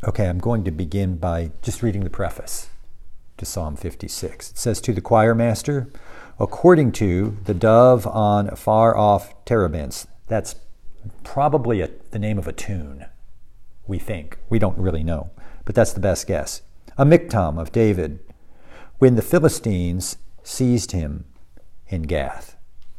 Okay, I'm going to begin by just reading the preface to Psalm 56. It says, "To the choir master, according to the dove on far-off terebinths." That's probably the name of a tune, we think. We don't really know, but that's the best guess. "A miktam of David, when the Philistines seized him in Gath."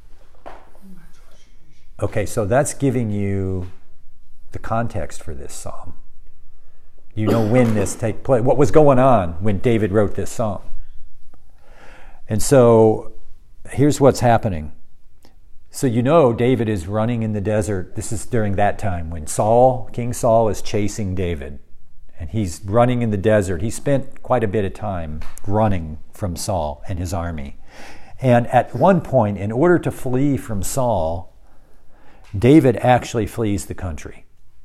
Okay, so that's giving you the context for this psalm. You know when this take place, what was going on when David wrote this psalm. And so here's what's happening. So you know David is running in the desert. This is during that time when King Saul is chasing David. And he's running in the desert. He spent quite a bit of time running from Saul and his army. And at one point, in order to flee from Saul, David actually flees the country.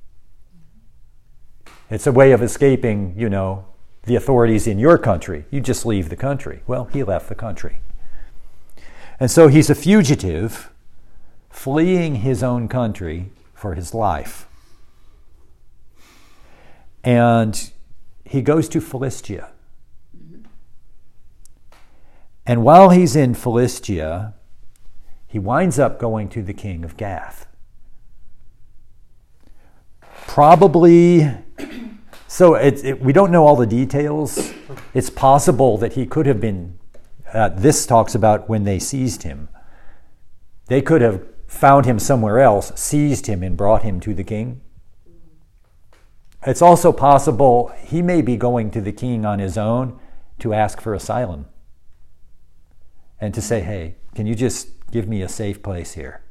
It's a way of escaping, the authorities in your country. You just leave the country. Well, he left the country. And so he's a fugitive, fleeing his own country for his life. And he goes to Philistia. And while he's in Philistia, he winds up going to the king of Gath. Probably, so we don't know all the details. It's possible that he could have been, this talks about when they seized him. They could have found him somewhere else, seized him, and brought him to the king. It's also possible he may be going to the king on his own to ask for asylum and to say, "Hey, can you just give me a safe place here?"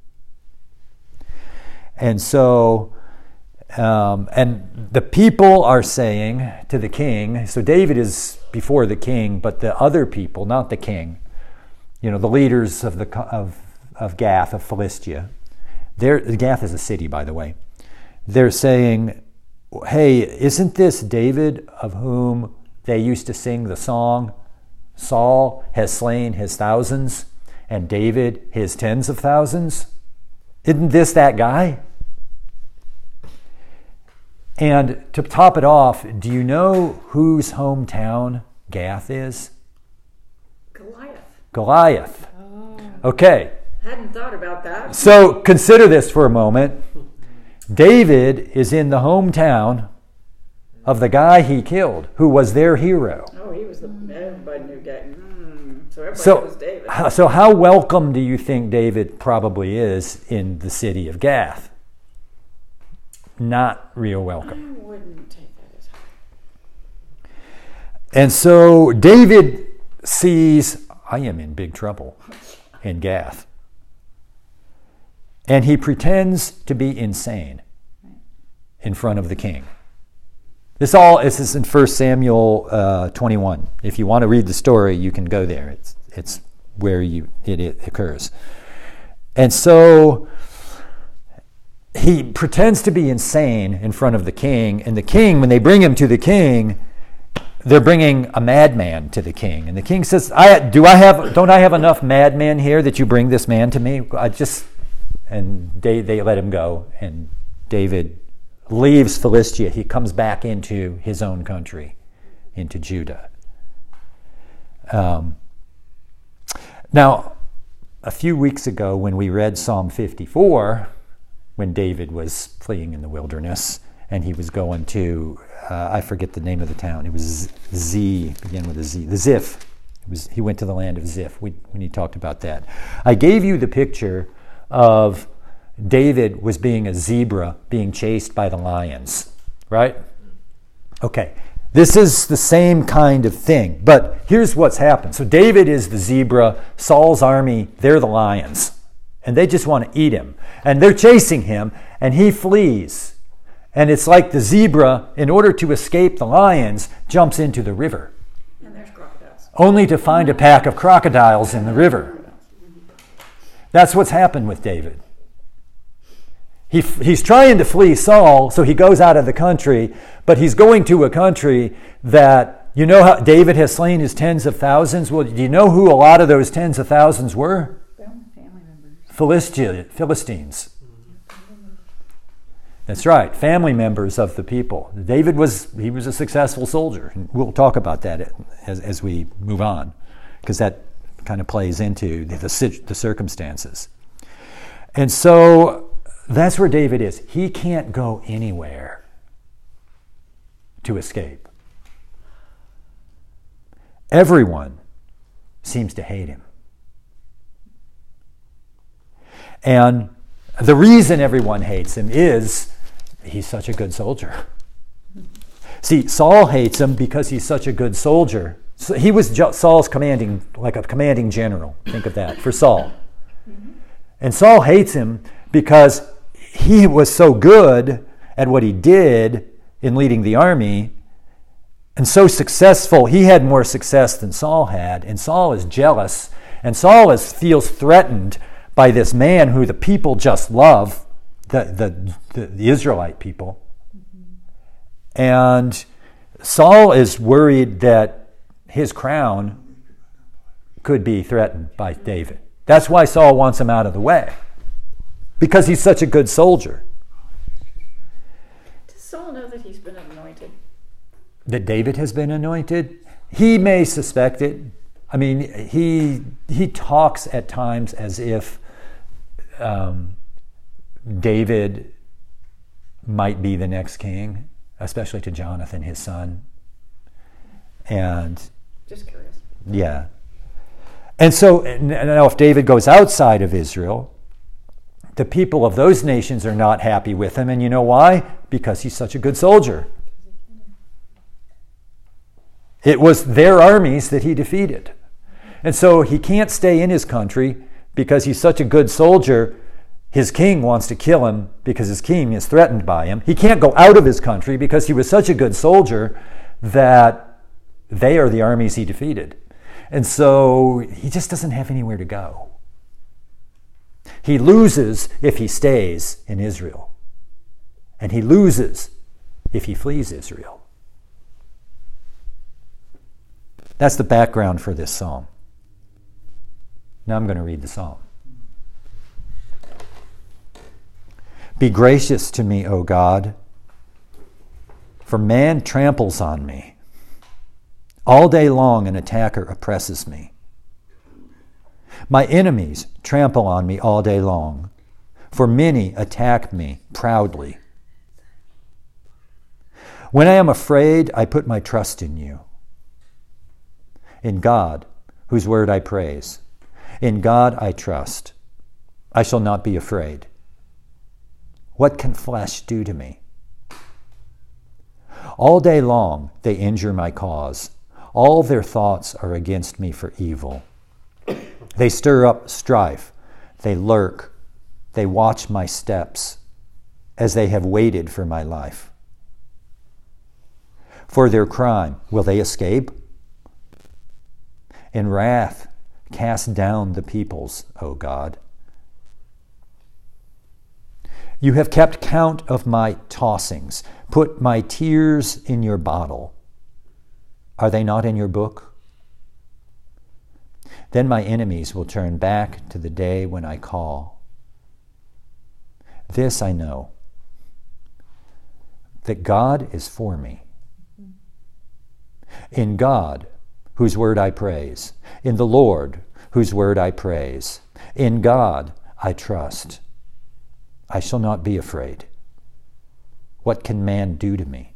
And so, and the people are saying to the king, so David is before the king, but the other people, not the king, the leaders of Gath, of Philistia, Gath is a city, by the way, they're saying, "Hey, isn't this David of whom they used to sing the song, Saul has slain his thousands and David his tens of thousands? Isn't this that guy?" And to top it off, do you know whose hometown Gath is? Goliath. Oh. Okay. Hadn't thought about that. So consider this for a moment. David is in the hometown of the guy he killed, who was their hero. Oh, he was everybody knew David. So everybody was David. So how welcome do you think David probably is in the city of Gath? Not real welcome. I wouldn't take that as high. And so David sees, I am in big trouble in Gath. And he pretends to be insane in front of the king. This is in 1 Samuel 21. If you want to read the story, you can go there. It's where it occurs. And so he pretends to be insane in front of the king. And the king, when they bring him to the king, they're bringing a madman to the king. And the king says, don't I have enough madmen here that you bring this man to me? And they let him go. And David leaves Philistia. He comes back into his own country, into Judah. Now, a few weeks ago when we read Psalm 54, when David was fleeing in the wilderness and he was going to, I forget the name of the town. It was began with a Z, the Ziph. He went to the land of Ziph when he talked about that. I gave you the picture of David was being a zebra being chased by the lions, right? Okay, this is the same kind of thing, but here's what's happened. So David is the zebra, Saul's army, they're the lions, and they just want to eat him. And they're chasing him, and he flees. And it's like the zebra, in order to escape the lions, jumps into the river. And there's crocodiles. Only to find a pack of crocodiles in the river. That's what's happened with David. He's trying to flee Saul, so he goes out of the country, but he's going to a country that, how David has slain his tens of thousands? Well, do you know who a lot of those tens of thousands were? Family members. Philistines. That's right, family members of the people. David was a successful soldier. And we'll talk about that as we move on, because that kind of plays into the circumstances. And so that's where David is. He can't go anywhere to escape. Everyone seems to hate him. And the reason everyone hates him is he's such a good soldier. See, Saul hates him because he's such a good soldier. So he was Saul's commanding general. Think of that, for Saul. And Saul hates him because he was so good at what he did in leading the army and so successful. He had more success than Saul had, and Saul is jealous, and Saul feels threatened by this man who the people just love, the Israelite people. And Saul is worried that his crown could be threatened by David. That's why Saul wants him out of the way, because he's such a good soldier. Does Saul know that he's been anointed? That David has been anointed? He may suspect it. I mean, he talks at times as if David might be the next king, especially to Jonathan, his son. And just curious. Yeah. And so now if David goes outside of Israel, the people of those nations are not happy with him. And you know why? Because he's such a good soldier. It was their armies that he defeated. And so he can't stay in his country because he's such a good soldier. His king wants to kill him because his king is threatened by him. He can't go out of his country because he was such a good soldier that they are the armies he defeated. And so he just doesn't have anywhere to go. He loses if he stays in Israel. And he loses if he flees Israel. That's the background for this psalm. Now I'm going to read the psalm. Be gracious to me, O God, for man tramples on me. All day long an attacker oppresses me. My enemies trample on me all day long, for many attack me proudly. When I am afraid, I put my trust in you. In God, whose word I praise. In God I trust. I shall not be afraid. What can flesh do to me? All day long they injure my cause. All their thoughts are against me for evil. They stir up strife. They lurk. They watch my steps as they have waited for my life. For their crime, will they escape? In wrath, cast down the peoples, O God. You have kept count of my tossings. Put my tears in your bottle. Are they not in your book? Then my enemies will turn back to the day when I call. This I know, that God is for me. In God, whose word I praise. In the Lord, whose word I praise. In God I trust. I shall not be afraid. What can man do to me?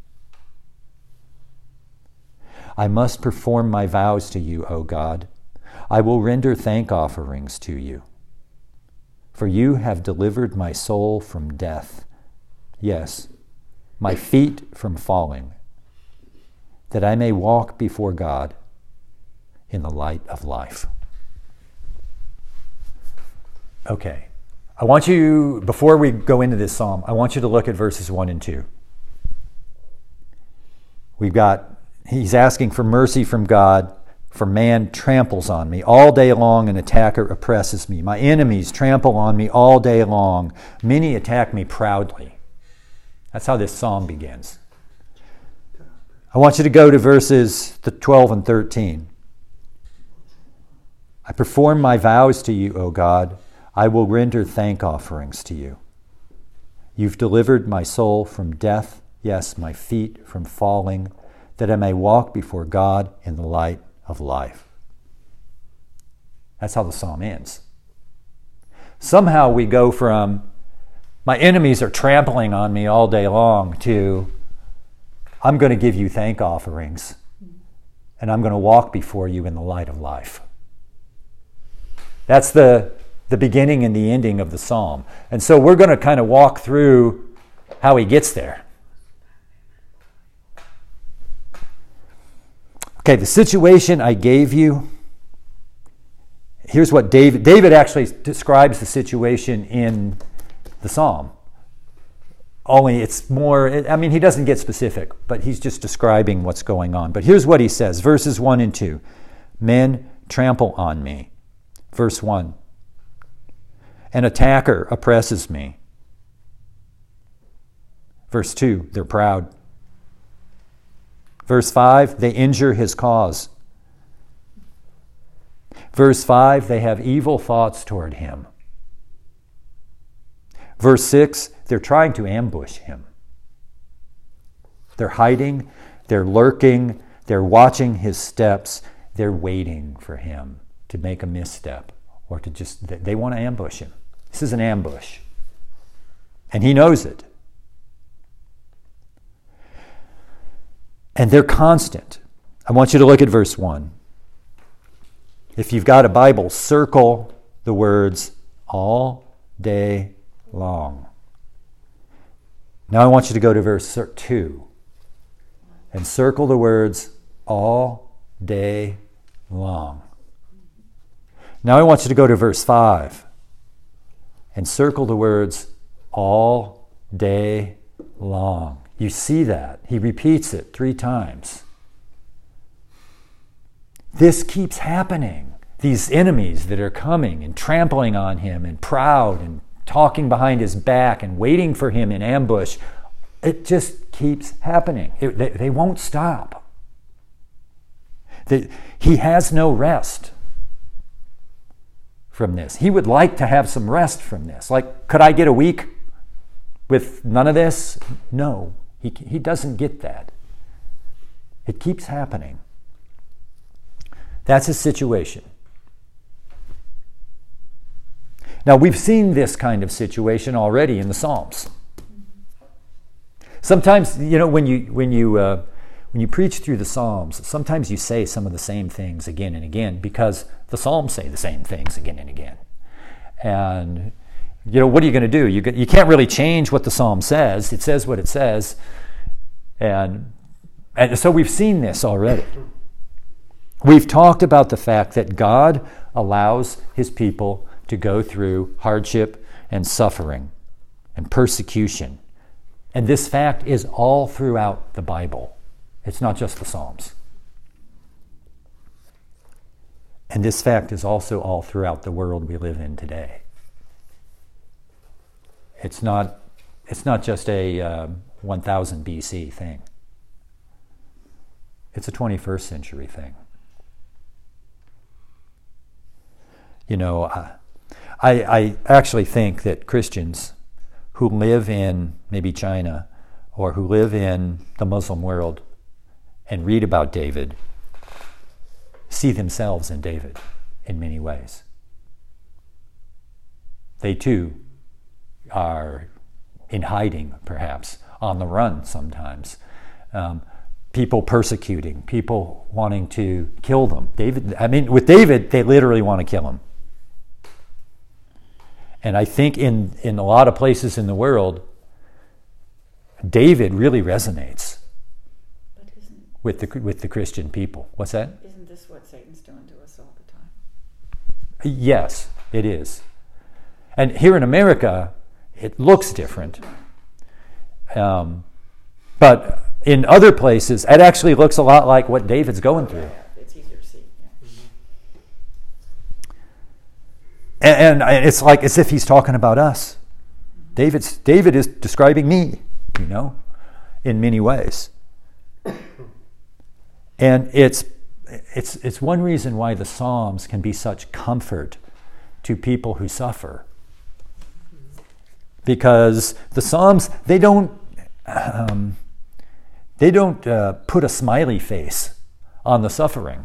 I must perform my vows to you, O God. I will render thank offerings to you. For you have delivered my soul from death, yes, my feet from falling, that I may walk before God in the light of life. Okay. I want you, before we go into this psalm, I want you to look at verses 1 and 2. He's asking for mercy from God, for man tramples on me. All day long an attacker oppresses me. My enemies trample on me all day long. Many attack me proudly. That's how this psalm begins. I want you to go to verses 12 and 13. I perform my vows to you, O God. I will render thank offerings to you. You've delivered my soul from death, yes, my feet from falling, that I may walk before God in the light of life. That's how the psalm ends. Somehow we go from, my enemies are trampling on me all day long, to, I'm going to give you thank offerings, and I'm going to walk before you in the light of life. That's the beginning and the ending of the psalm. And so we're going to kind of walk through how he gets there. Okay, the situation I gave you. Here's what David actually describes the situation in the psalm. Only it's more, he doesn't get specific, but he's just describing what's going on. But here's what he says, verses 1 and 2. Men trample on me. Verse 1. An attacker oppresses me. Verse 2, they're proud. Verse 5, they injure his cause. Verse 5, they have evil thoughts toward him. Verse 6, they're trying to ambush him. They're hiding, they're lurking, they're watching his steps, they're waiting for him to make a misstep or to they want to ambush him. This is an ambush. And he knows it. And they're constant. I want you to look at verse 1. If you've got a Bible, circle the words all day long. Now I want you to go to verse 2 and circle the words all day long. Now I want you to go to verse 5 and circle the words all day long. You see that? He repeats it 3 times. This keeps happening. These enemies that are coming and trampling on him and proud and talking behind his back and waiting for him in ambush, it just keeps happening. They won't stop. He has no rest from this. He would like to have some rest from this. Like, could I get a week with none of this? No, he doesn't get that. It keeps happening. That's his situation. Now, we've seen this kind of situation already in the Psalms. Sometimes, when you preach through the Psalms, sometimes you say some of the same things again and again because the Psalms say the same things again and again. And, what are you going to do? You can't really change what the Psalm says. It says what it says. And so we've seen this already. We've talked about the fact that God allows his people to go through hardship and suffering and persecution. And this fact is all throughout the Bible. It's not just the Psalms. And this fact is also all throughout the world we live in today. It's not just a 1000 BC thing. It's a 21st century thing. I actually think that Christians who live in maybe China or who live in the Muslim world and read about David see themselves in David in many ways. They too are in hiding, perhaps, on the run sometimes. People persecuting, people wanting to kill them. With David, they literally want to kill him. And I think in a lot of places in the world, David really resonates with the Christian people. What's that? Isn't this what Satan's doing to us all the time? Yes, it is. And here in America, it looks different. But in other places, it actually looks a lot like what David's going through. It's easier to see. Yeah. And it's like as if he's talking about us. David is describing me, in many ways. And it's one reason why the Psalms can be such comfort to people who suffer. because the Psalms, they don't put a smiley face on the suffering.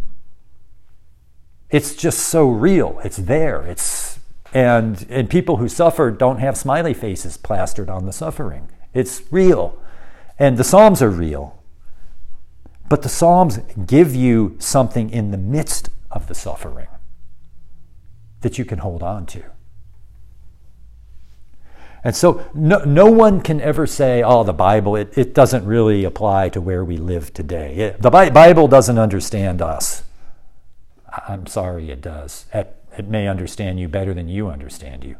It's just so real. It's there. And people who suffer don't have smiley faces plastered on the suffering. It's real. And the Psalms are real. But the Psalms give you something in the midst of the suffering that you can hold on to. And so no one can ever say, oh, the Bible, it doesn't really apply to where we live today. The Bible doesn't understand us. I'm sorry, it does. It may understand you better than you understand you.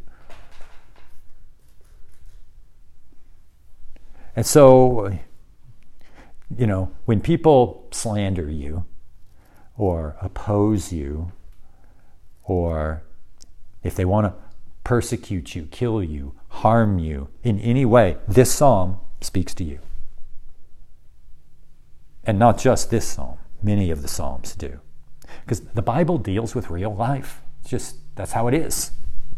And so, when people slander you or oppose you, or if they want to persecute you, kill you, harm you in any way, this psalm speaks to you. And not just this psalm, many of the psalms do. Because the Bible deals with real life. That's how it is.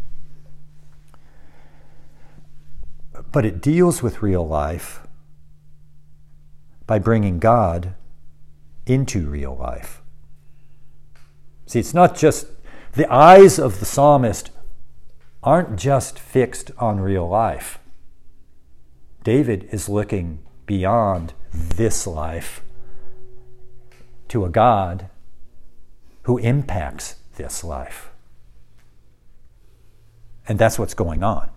But it deals with real life by bringing God into real life. See, it's not just, the eyes of the psalmist aren't just fixed on real life. David is looking beyond this life to a God who impacts this life. And that's what's going on.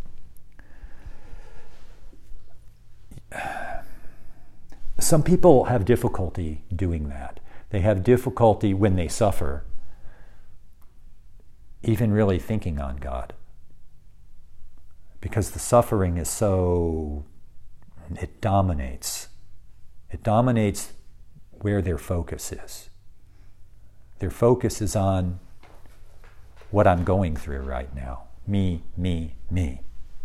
Some people have difficulty doing that. They have difficulty when they suffer, even really thinking on God. Because the suffering is it dominates. It dominates where their focus is. Their focus is on what I'm going through right now. Me, me, me.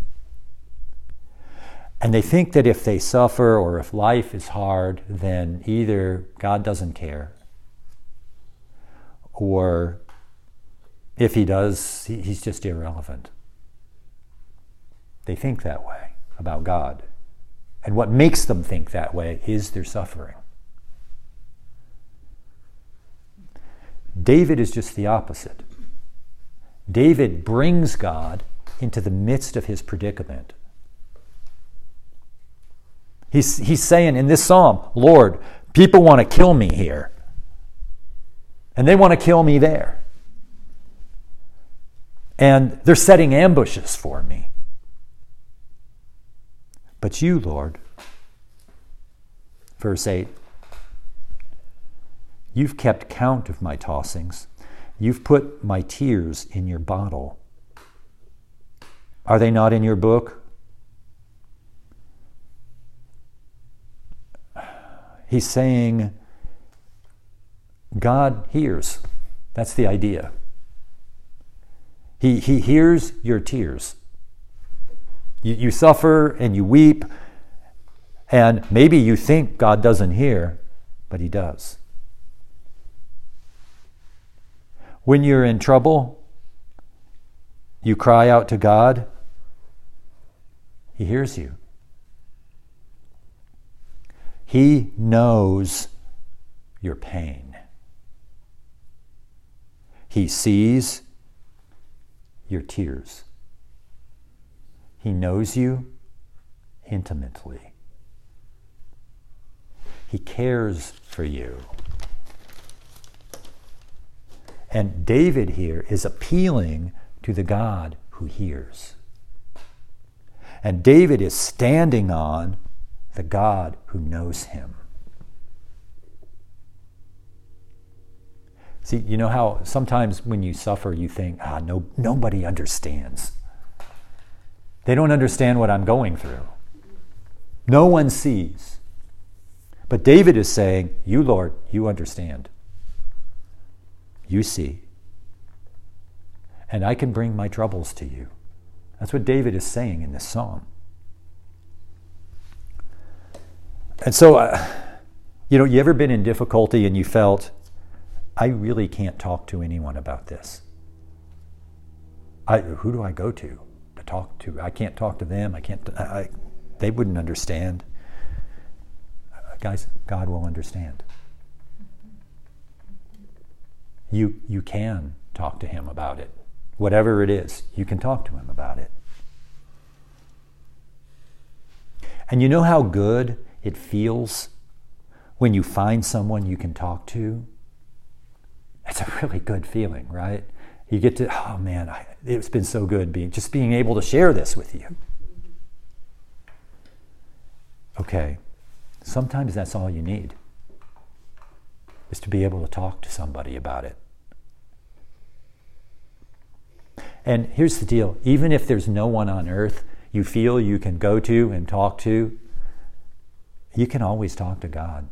And they think that if they suffer or if life is hard, then either God doesn't care, or if he does, he's just irrelevant. They think that way about God. And what makes them think that way is their suffering. David is just the opposite. David brings God into the midst of his predicament. He's saying in this psalm, Lord, people want to kill me here. And they want to kill me there. And they're setting ambushes for me. But you, Lord, verse 8, you've kept count of my tossings. You've put my tears in your bottle. Are they not in your book? He's saying, God hears. That's the idea. He hears your tears. You suffer and you weep, and maybe you think God doesn't hear, but he does. When you're in trouble, you cry out to God, he hears you. He knows your pain. He sees your tears. He knows you intimately. He cares for you. And David here is appealing to the God who hears. And David is standing on the God who knows him. See, you know how sometimes when you suffer, you think, nobody understands. They don't understand what I'm going through. No one sees. But David is saying, you, Lord, you understand. You see. And I can bring my troubles to you. That's what David is saying in this psalm. And so, you ever been in difficulty and you felt, I really can't talk to anyone about this. Who do I go to talk to. I can't talk to them. They wouldn't understand. Guys, God will understand. You can talk to him about it. Whatever it is, you can talk to him about it. And you know how good it feels when you find someone you can talk to? It's a really good feeling, right? You get to, oh man, it's been so good being able to share this with you. Okay, sometimes that's all you need, is to be able to talk to somebody about it. And here's the deal, even if there's no one on earth you feel you can go to and talk to, you can always talk to God.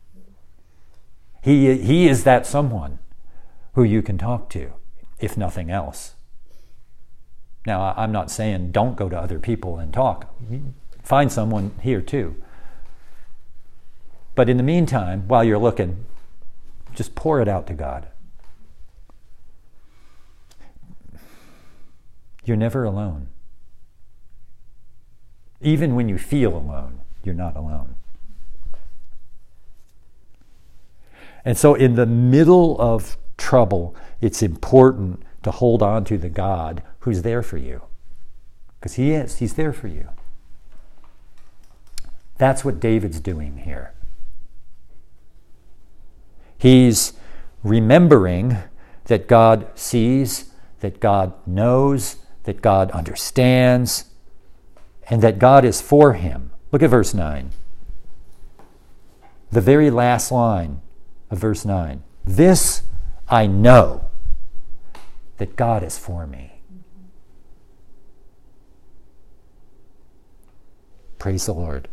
He is that someone who you can talk to, if nothing else. Now, I'm not saying don't go to other people and talk. Find someone here too. But in the meantime, while you're looking, just pour it out to God. You're never alone. Even when you feel alone, you're not alone. And so in the middle of trouble, it's important to hold on to the God who's there for you. Because he is. He's there for you. That's what David's doing here. He's remembering that God sees, that God knows, that God understands, and that God is for him. Look at verse 9. The very last line of verse 9. This I know, that God is for me. Praise the Lord.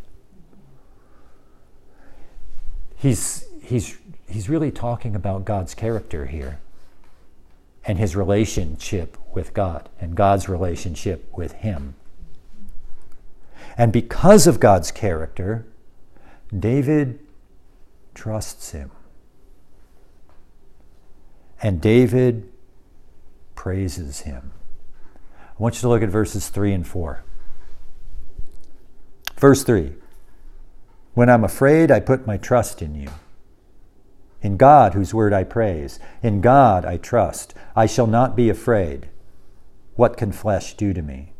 He's really talking about God's character here, and his relationship with God, and God's relationship with him. And because of God's character, David trusts him. And David praises him. I want you to look at verses 3 and 4. Verse 3. When I'm afraid, I put my trust in you. In God, whose word I praise. In God I trust. I shall not be afraid. What can flesh do to me?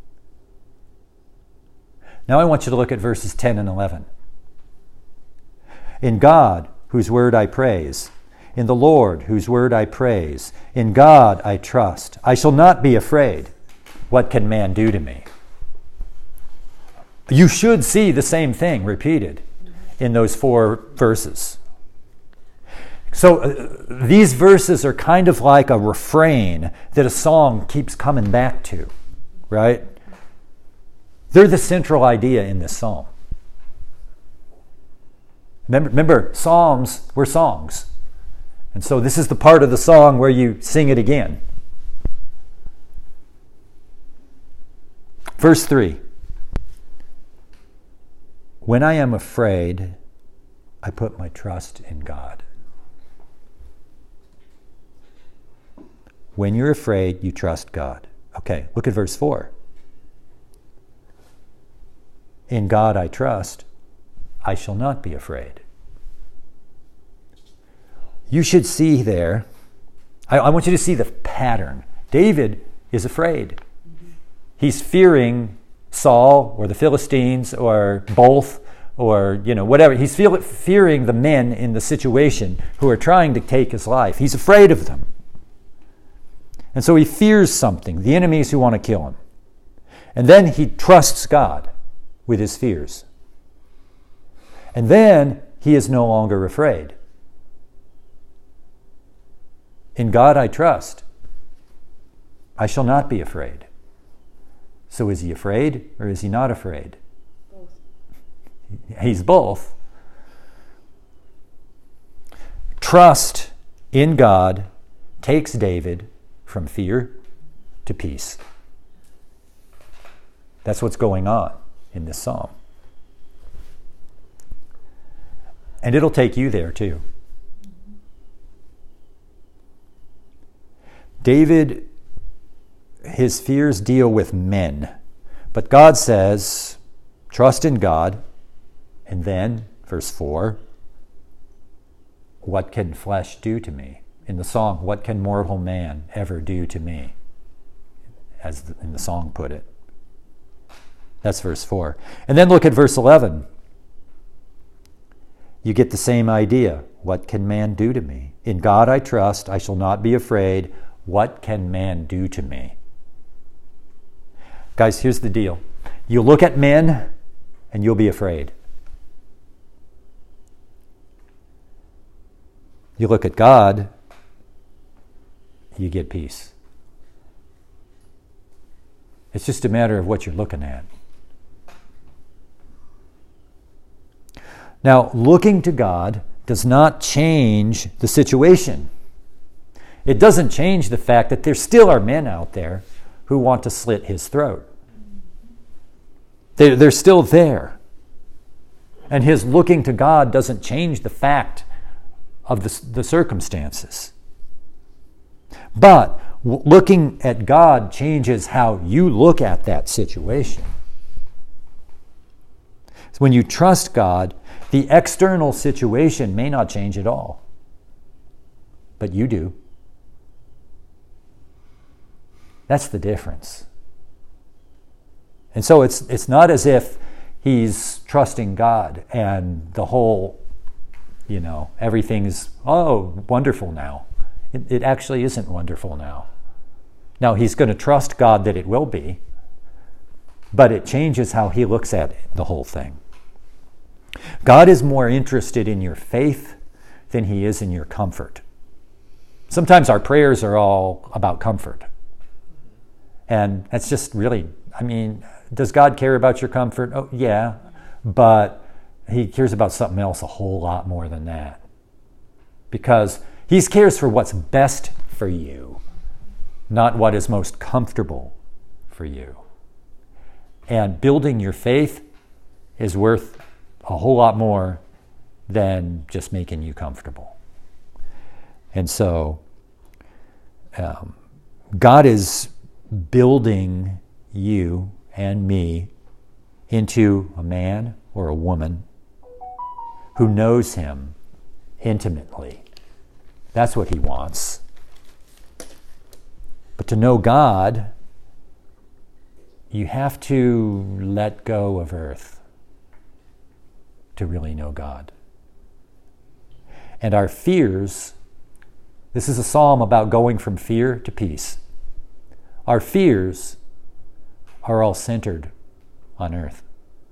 Now I want you to look at verses 10 and 11. In God, whose word I praise. In the Lord, whose word I praise. In God I trust. I shall not be afraid. What can man do to me? You should see the same thing repeated in those 4 verses. So these verses are kind of like a refrain that a song keeps coming back to, right? They're the central idea in this psalm. Remember, psalms were songs. And so this is the part of the song where you sing it again. Verse 3. When I am afraid, I put my trust in God. When you're afraid, you trust God. Okay, look at verse 4. In God I trust, I shall not be afraid. You should see there, I want you to see the pattern. David is afraid. He's fearing Saul or the Philistines or both or, whatever. He's fearing the men in the situation who are trying to take his life. He's afraid of them. And so he fears something, the enemies who want to kill him. And then he trusts God with his fears. And then he is no longer afraid. In God I trust. I shall not be afraid. So is he afraid or is he not afraid? Both. He's both. Trust in God takes David from fear to peace. That's what's going on in this psalm. And it'll take you there too. David, his fears deal with men But God says, trust in God. And then, verse 4, what can flesh do to me? In the song, what can mortal man ever do to me? As in the song put it. That's verse 4. And then look at verse 11. You get the same idea. What can man do to me? In God I trust, I shall not be afraid. What can man do to me? Guys, here's the deal. You look at men and you'll be afraid. You look at God, you get peace. It's just a matter of what you're looking at. Now, looking to God does not change the situation. It doesn't change the fact that there still are men out there who want to slit his throat. They're still there. And his looking to God doesn't change the fact of the circumstances. But looking at God changes how you look at that situation. When you trust God, the external situation may not change at all, but you do. That's the difference. And so it's not as if he's trusting God and the whole, everything's, wonderful now. It actually isn't wonderful now. Now, he's going to trust God that it will be, but it changes how he looks at the whole thing. God is more interested in your faith than he is in your comfort. Sometimes our prayers are all about comfort. And that's just really, does God care about your comfort? Oh, yeah. But he cares about something else a whole lot more than that. Because he cares for what's best for you, not what is most comfortable for you. And building your faith is worth a whole lot more than just making you comfortable. And so, God is building you and me into a man or a woman who knows him intimately. That's what he wants. But to know God, you have to let go of earth to really know God. And our fears, this is a psalm about going from fear to peace. Our fears are all centered on earth.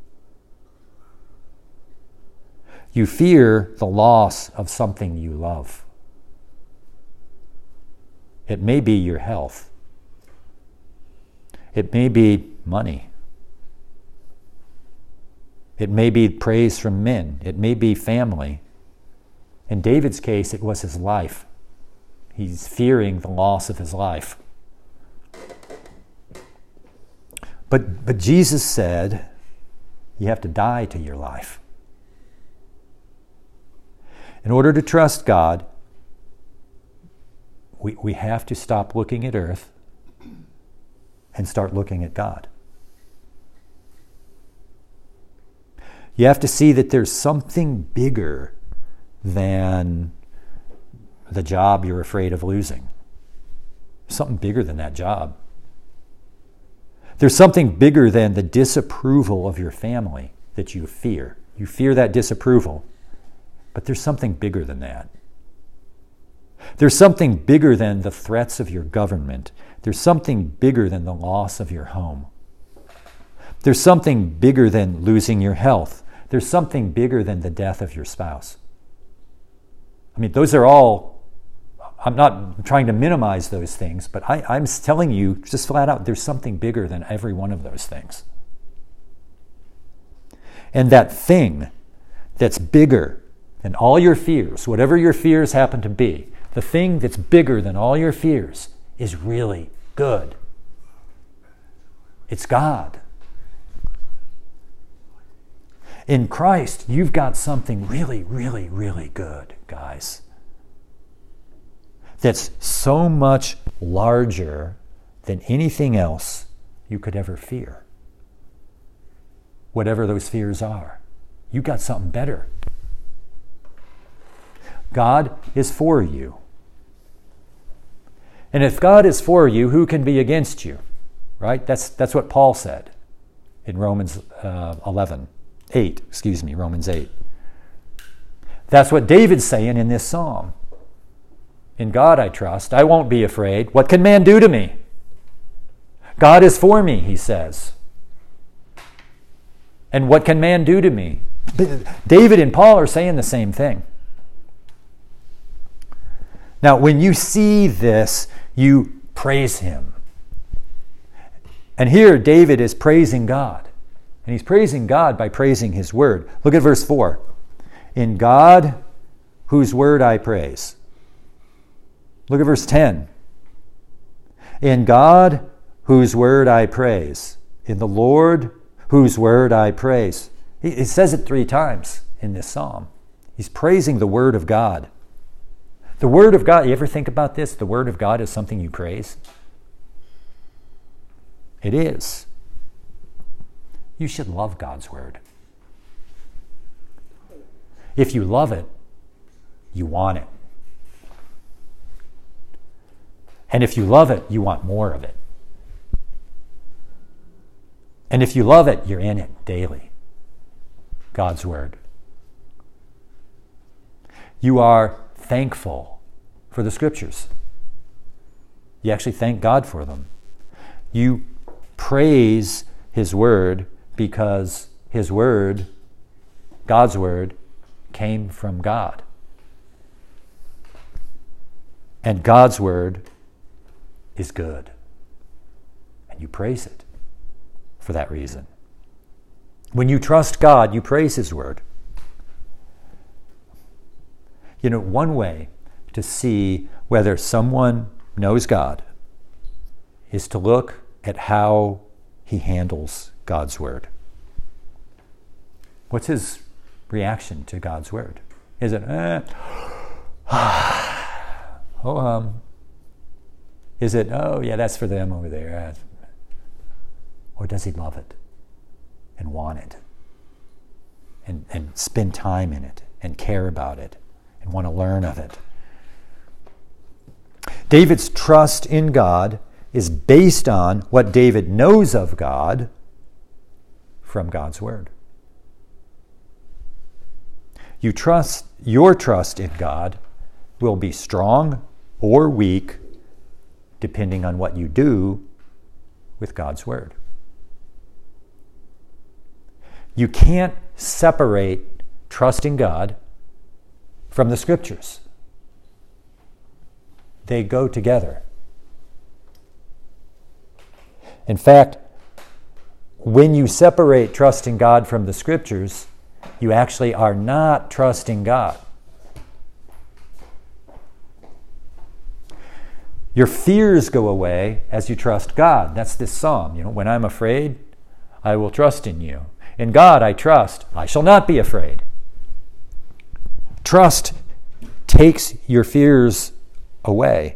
You fear the loss of something you love. It may be your health. It may be money. It may be praise from men. It may be family. In David's case, it was his life. He's fearing the loss of his life. But Jesus said, you have to die to your life. In order to trust God, we have to stop looking at earth and start looking at God. You have to see that there's something bigger than the job you're afraid of losing. Something bigger than that job. There's something bigger than the disapproval of your family that you fear. You fear that disapproval, but there's something bigger than that. There's something bigger than the threats of your government. There's something bigger than the loss of your home. There's something bigger than losing your health. There's something bigger than the death of your spouse. Those are all, I'm not trying to minimize those things, but I'm telling you just flat out, there's something bigger than every one of those things. And that thing that's bigger than all your fears, whatever your fears happen to be, the thing that's bigger than all your fears is really good. It's God. In Christ, you've got something really, really, really good, guys. That's so much larger than anything else you could ever fear. whatever those fears are. You got something better. God is for you. And if God is for you, who can be against you? Right? That's what Paul said in Romans 8. That's what David's saying in this psalm. In God I trust. I won't be afraid. What can man do to me? God is for me, he says. And what can man do to me? David and Paul are saying the same thing. Now, when you see this, you praise him. And here, David is praising God. And he's praising God by praising his word. Look at verse 4. In God, whose word I praise. Look at verse 10. In God, whose word I praise. In the Lord, whose word I praise. He says it 3 times in this psalm. He's praising the word of God. The word of God, you ever think about this? The word of God is something you praise? It is. You should love God's word. If you love it, you want it. And if you love it, you want more of it. And if you love it, you're in it daily. God's word. You are thankful for the scriptures. You actually thank God for them. You praise his word because his word, God's word, came from God. And God's word is good. And you praise it for that reason. When you trust God, you praise his word. You know, one way to see whether someone knows God is to look at how he handles God's word. What's his reaction to God's word? Is it, is it, oh yeah, that's for them over there? Or does he love it and want it and spend time in it and care about it and want to learn of it? David's trust in God is based on what David knows of God from God's word. Your trust in God will be strong or weak depending on what you do with God's word. You can't separate trusting God from the scriptures. They go together. In fact, when you separate trusting God from the scriptures, you actually are not trusting God. Your fears go away as you trust God. That's this psalm. You know, when I'm afraid, I will trust in you. In God I trust. I shall not be afraid. Trust takes your fears away.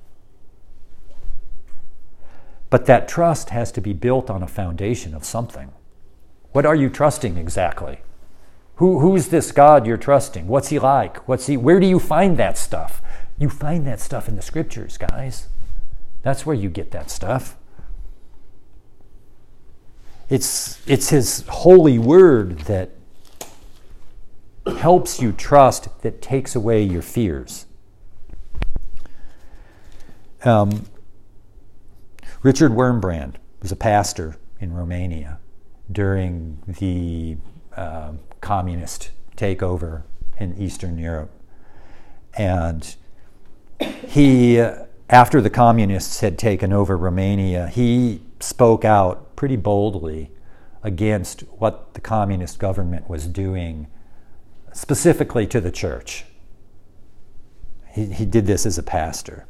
But that trust has to be built on a foundation of something. What are you trusting exactly? Who's this God you're trusting? What's he like? Where do you find that stuff? You find that stuff in the scriptures, guys. That's where you get that stuff. It's his holy word that helps you trust, that takes away your fears. Richard Wurmbrand was a pastor in Romania during the communist takeover in Eastern Europe. And he, after the communists had taken over Romania, he spoke out pretty boldly against what the communist government was doing, specifically to the church. He did this as a pastor.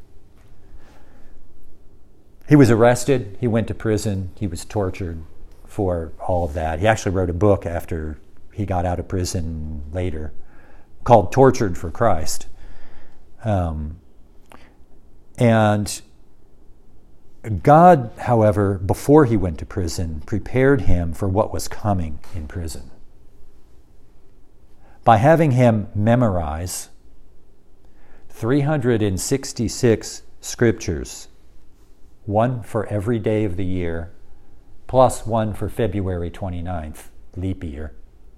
He was arrested, he went to prison, he was tortured for all of that. He actually wrote a book after he got out of prison later called Tortured for Christ. And God, however, before he went to prison, prepared him for what was coming in prison. By having him memorize 366 scriptures, one for every day of the year, plus one for February 29th, leap year,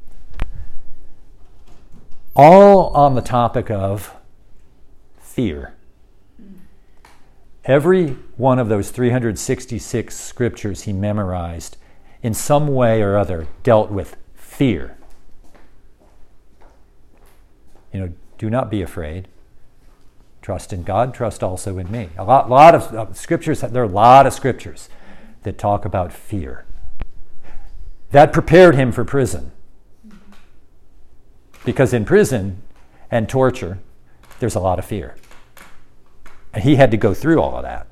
all on the topic of fear. Every one of those 366 scriptures he memorized in some way or other dealt with fear. Do not be afraid. Trust in God, trust also in me. A lot of scriptures, there are a lot of scriptures that talk about fear. That prepared him for prison. Because in prison and torture, there's a lot of fear. And he had to go through all of that.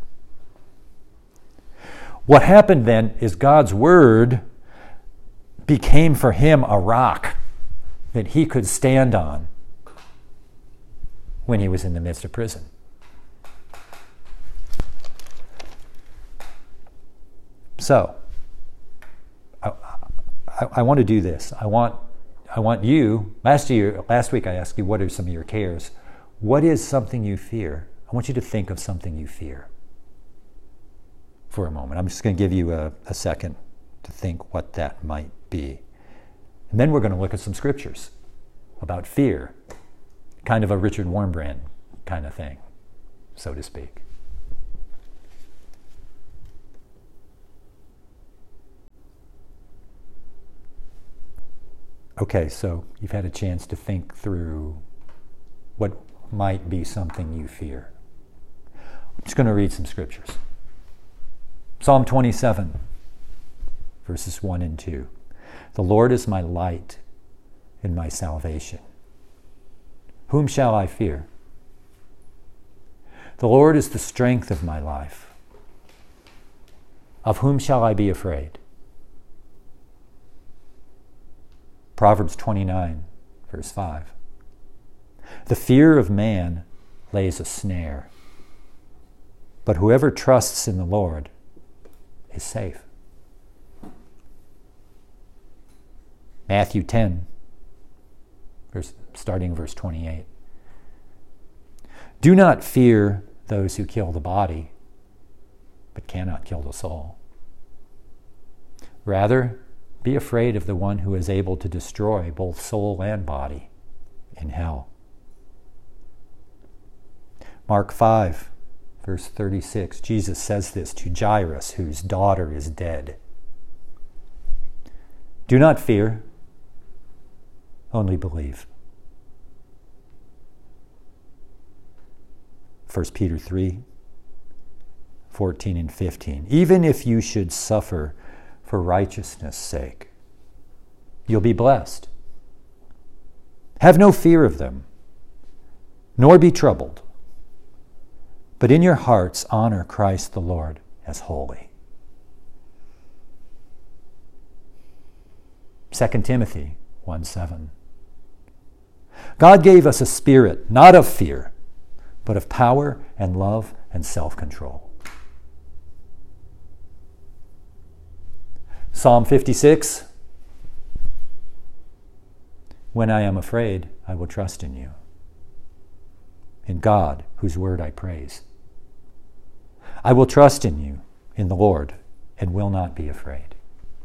What happened then is God's word became for him a rock that he could stand on when he was in the midst of prison. So, I want to do this. I want you, last week I asked you, what are some of your cares? What is something you fear? I want you to think of something you fear for a moment. I'm just going to give you a second to think what that might be. And then we're going to look at some scriptures about fear, kind of a Richard Wurmbrand kind of thing, so to speak. Okay, so you've had a chance to think through what might be something you fear. I'm just going to read some scriptures. Psalm 27, verses 1 and 2. The Lord is my light and my salvation. Whom shall I fear? The Lord is the strength of my life. Of whom shall I be afraid? Proverbs 29, verse 5. The fear of man lays a snare, but whoever trusts in the Lord is safe. Matthew 10, starting verse 28. Do not fear those who kill the body, but cannot kill the soul. Rather, be afraid of the one who is able to destroy both soul and body in hell. Mark 5, verse 36, Jesus says this to Jairus, whose daughter is dead. Do not fear, only believe. 1 Peter 3, 14 and 15. Even if you should suffer for righteousness' sake, you'll be blessed. Have no fear of them, nor be troubled, but in your hearts honor Christ the Lord as holy. 2 Timothy 1:7. God gave us a spirit, not of fear, but of power and love and self-control. Psalm 56. When I am afraid, I will trust in you. In God, whose word I praise. I will trust in you, in the Lord, and will not be afraid.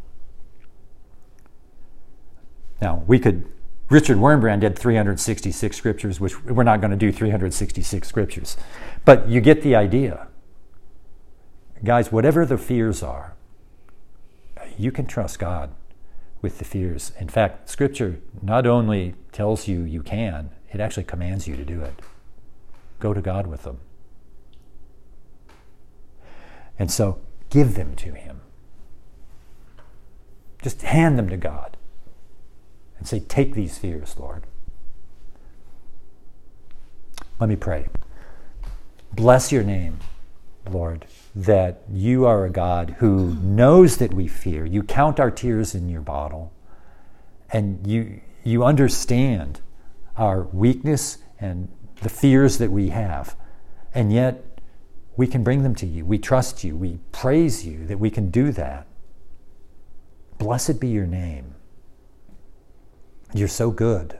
Now, Richard Wurmbrand did 366 scriptures, which we're not going to do 366 scriptures. But you get the idea. Guys, whatever the fears are, you can trust God with the fears. In fact, Scripture not only tells you you can, it actually commands you to do it. Go to God with them. And so, give them to Him. Just hand them to God. And say, take these fears, Lord. Let me pray. Bless your name, Lord, that you are a God who knows that we fear. You count our tears in your bottle. And you understand our weakness and the fears that we have. And yet, we can bring them to you. We trust you. We praise you that we can do that. Blessed be your name. You're so good.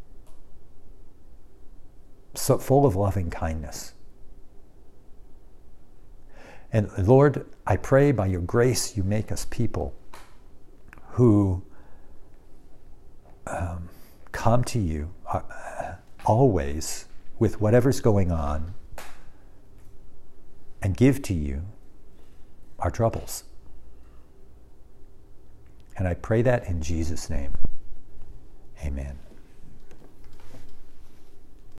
So full of loving kindness. And Lord, I pray by your grace you make us people who come to you always with whatever's going on and give to you our troubles. And I pray that in Jesus' name. Amen.